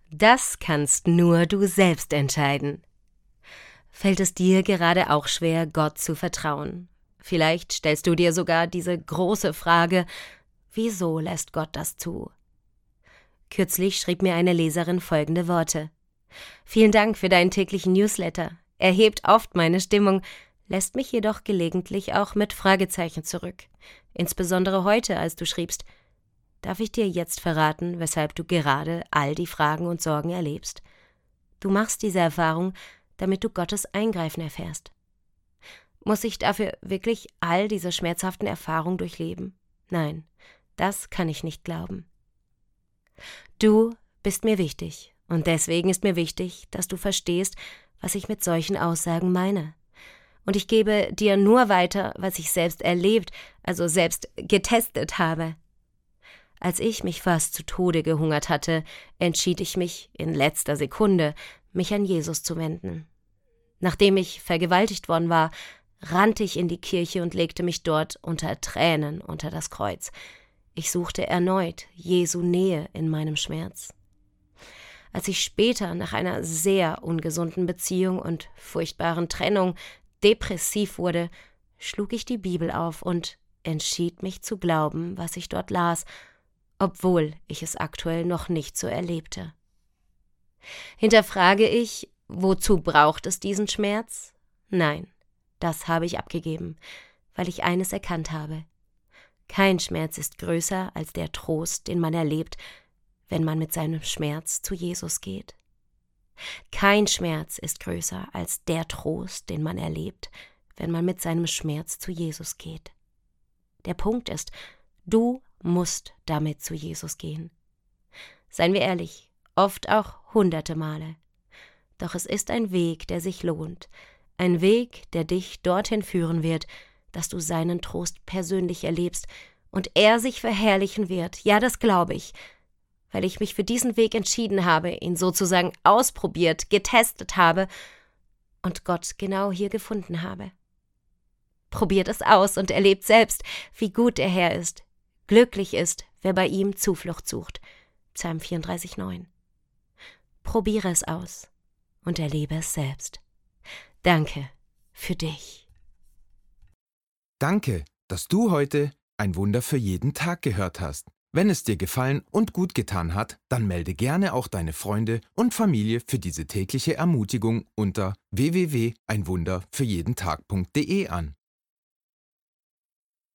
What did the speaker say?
Das kannst nur du selbst entscheiden. Fällt es dir gerade auch schwer, Gott zu vertrauen? Vielleicht stellst du dir sogar diese große Frage: Wieso lässt Gott das zu? Kürzlich schrieb mir eine Leserin folgende Worte: Vielen Dank für deinen täglichen Newsletter. Er hebt oft meine Stimmung, lässt mich jedoch gelegentlich auch mit Fragezeichen zurück. Insbesondere heute, als du schriebst: Darf ich dir jetzt verraten, weshalb du gerade all die Fragen und Sorgen erlebst? Du machst diese Erfahrung, damit du Gottes Eingreifen erfährst. Muss ich dafür wirklich all diese schmerzhaften Erfahrungen durchleben? Nein, das kann ich nicht glauben. Du bist mir wichtig und deswegen ist mir wichtig, dass du verstehst, was ich mit solchen Aussagen meine. Und ich gebe dir nur weiter, was ich selbst erlebt, also selbst getestet habe. Als ich mich fast zu Tode gehungert hatte, entschied ich mich in letzter Sekunde, mich an Jesus zu wenden. Nachdem ich vergewaltigt worden war, rannte ich in die Kirche und legte mich dort unter Tränen unter das Kreuz. Ich suchte erneut Jesu Nähe in meinem Schmerz. Als ich später nach einer sehr ungesunden Beziehung und furchtbaren Trennung depressiv wurde, schlug ich die Bibel auf und entschied mich zu glauben, was ich dort las, obwohl ich es aktuell noch nicht so erlebte. Hinterfrage ich, wozu braucht es diesen Schmerz? Nein, das habe ich abgegeben, weil ich eines erkannt habe: Kein Schmerz ist größer als der Trost, den man erlebt, wenn man mit seinem Schmerz zu Jesus geht. Kein Schmerz ist größer als der Trost, den man erlebt, wenn man mit seinem Schmerz zu Jesus geht. Der Punkt ist, du musst damit zu Jesus gehen. Seien wir ehrlich, oft auch hunderte Male. Doch es ist ein Weg, der sich lohnt, ein Weg, der dich dorthin führen wird, dass du seinen Trost persönlich erlebst und er sich verherrlichen wird. Ja, das glaube ich, weil ich mich für diesen Weg entschieden habe, ihn sozusagen ausprobiert, getestet habe und Gott genau hier gefunden habe. Probiert es aus und erlebt selbst, wie gut der Herr ist. Glücklich ist, wer bei ihm Zuflucht sucht. Psalm 34,9. Probiere es aus und erlebe es selbst. Danke für dich. Danke, dass du heute ein Wunder für jeden Tag gehört hast. Wenn es dir gefallen und gut getan hat, dann melde gerne auch deine Freunde und Familie für diese tägliche Ermutigung unter www.einwunderfürjedentag.de an.